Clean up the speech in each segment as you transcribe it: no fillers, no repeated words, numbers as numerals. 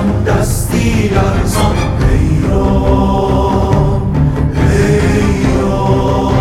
لرزان دستی لرزان حیران حیران.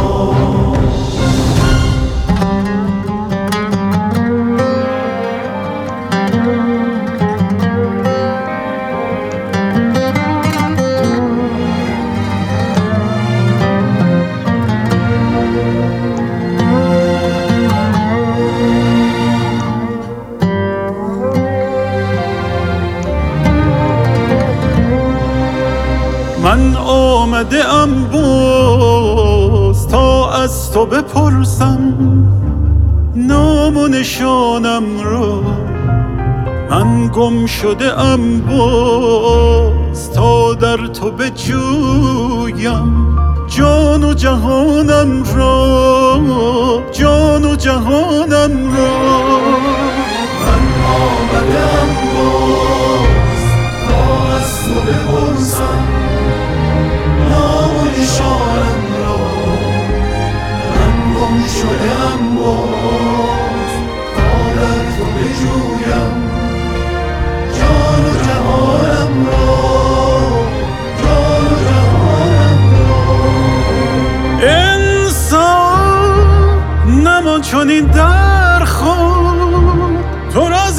من آمده ام باز تا از تو بپرسم نام و نشانم را. من گم شده ام باز تا در تو بجویم جان و جهانم را، جان و جهانم را. من آمده ام باز تا از تو بپرسم نام و نشانم را. من گم شده ام باز تا در تو بجویم جان و جهانم را، جان و جهانم را. انسان نمان چنین در خود، تو راز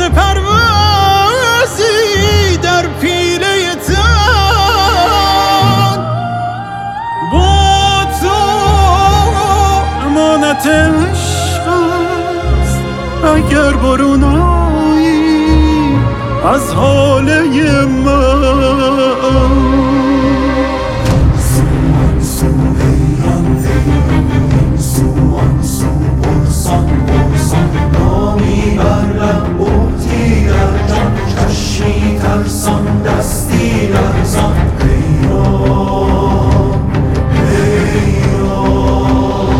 پروازی در پیله تن. با تو امانت عشق است اگر برون آیی از حاله من. سو آن سو حیران حیران، سو آن سو پرسان پرسان. نامی بر لب بهتی در جان، چشمی ترسان دستی لرزان حیران حیران.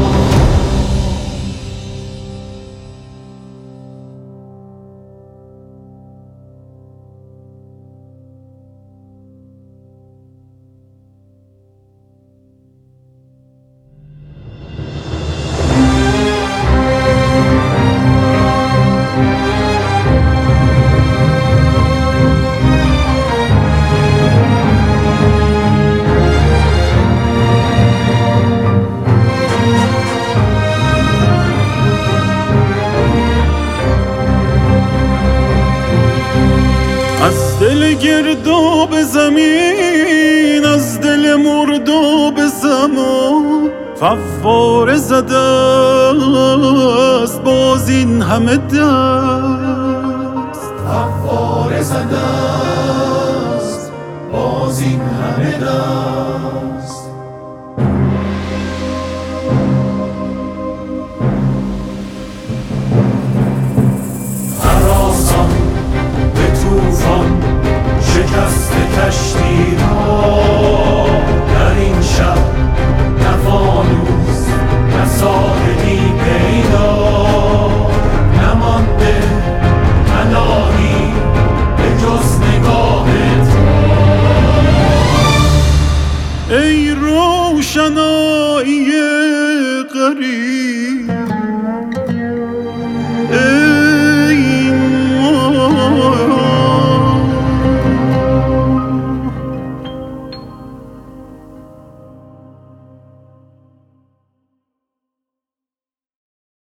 از دل گرداب زمین، از دل مرداب زمان فواره زده است باز این همه دست. فواره زده است باز این همه دست. هراسان به طوفان شکست کشتی را، در این شب نه فانوس نه ساحلی پیدا. نمانده پناهی به جز نگاه تو. ای روشنایی